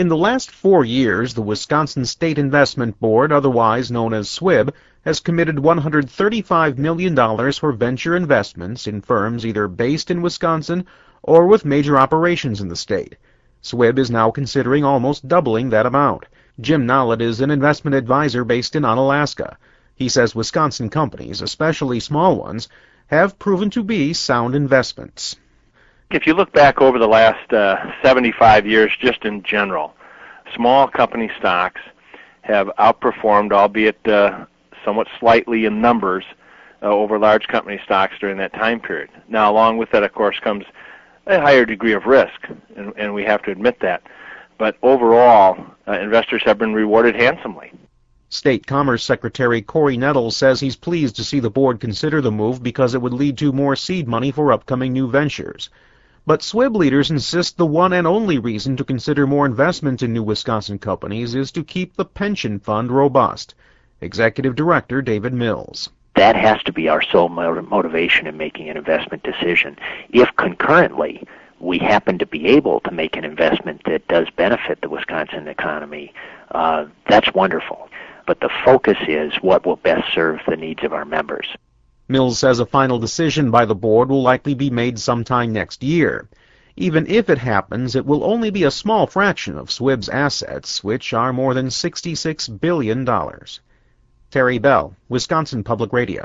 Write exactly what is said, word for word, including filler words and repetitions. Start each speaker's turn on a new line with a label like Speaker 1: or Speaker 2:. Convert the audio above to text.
Speaker 1: In the last four years, the Wisconsin State Investment Board, otherwise known as S W I B, has committed one hundred thirty-five million dollars for venture investments in firms either based in Wisconsin or with major operations in the state. S W I B is now considering almost doubling that amount. Jim Nollet is an investment advisor based in Onalaska. He says Wisconsin companies, especially small ones, have proven to be sound investments.
Speaker 2: If you look back over the last uh, seventy-five years, just in general, small company stocks have outperformed, albeit uh, somewhat slightly in numbers, uh, over large company stocks during that time period. Now, along with that, of course, comes a higher degree of risk, and, and we have to admit that. But overall, uh, investors have been rewarded handsomely.
Speaker 1: State Commerce Secretary Corey Nettles says he's pleased to see the board consider the move because it would lead to more seed money for upcoming new ventures. But S W I B leaders insist the one and only reason to consider more investment in new Wisconsin companies is to keep the pension fund robust. Executive Director David Mills.
Speaker 3: That has to be our sole motivation in making an investment decision. If concurrently we happen to be able to make an investment that does benefit the Wisconsin economy, uh, that's wonderful. But the focus is what will best serve the needs of our members.
Speaker 1: Mills says a final decision by the board will likely be made sometime next year. Even if it happens, it will only be a small fraction of S W I B's assets, which are more than sixty-six billion dollars. Terry Bell, Wisconsin Public Radio.